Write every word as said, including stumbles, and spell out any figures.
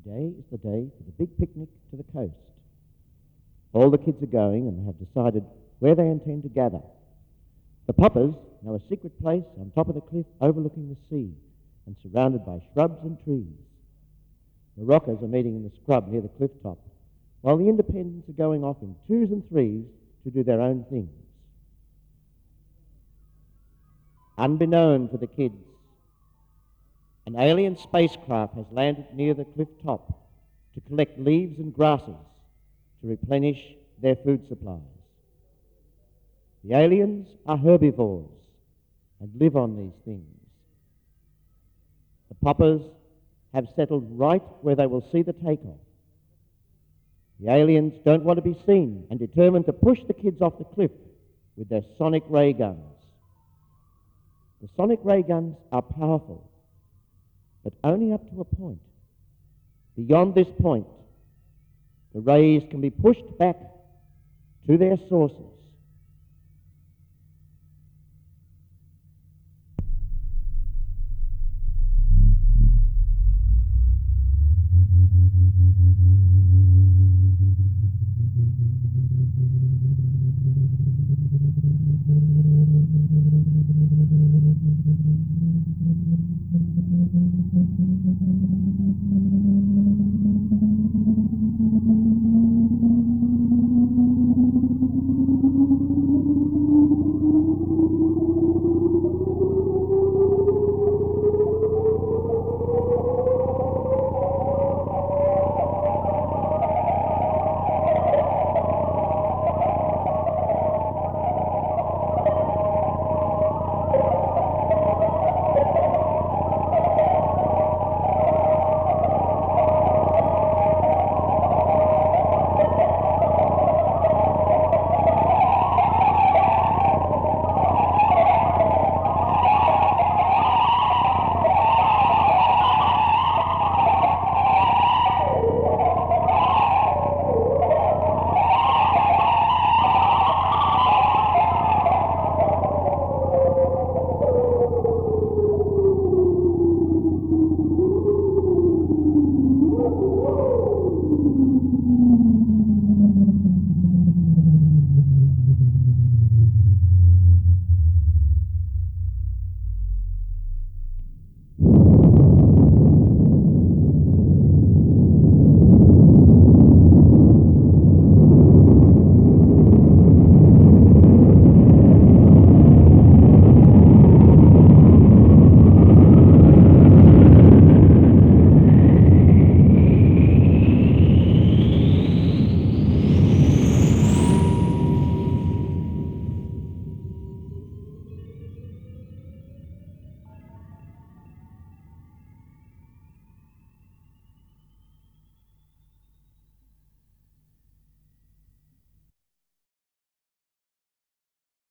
Today is the day for the big picnic to the coast. All the kids are going and have decided where they intend to gather. The Poppers know a secret place on top of the cliff overlooking the sea and surrounded by shrubs and trees. The Rockers are meeting in the scrub near the cliff top, while the Independents are going off in twos and threes to do their own things. Unbeknown to the kids, an alien spacecraft has landed near the cliff top to collect leaves and grasses to replenish their food supplies. The aliens are herbivores and live on these things. The Poppers have settled right where they will see the takeoff. The aliens don't want to be seen and determined to push the kids off the cliff with their sonic ray guns. The sonic ray guns are powerful, but only up to a point. Beyond this point, the rays can be pushed back to their sources.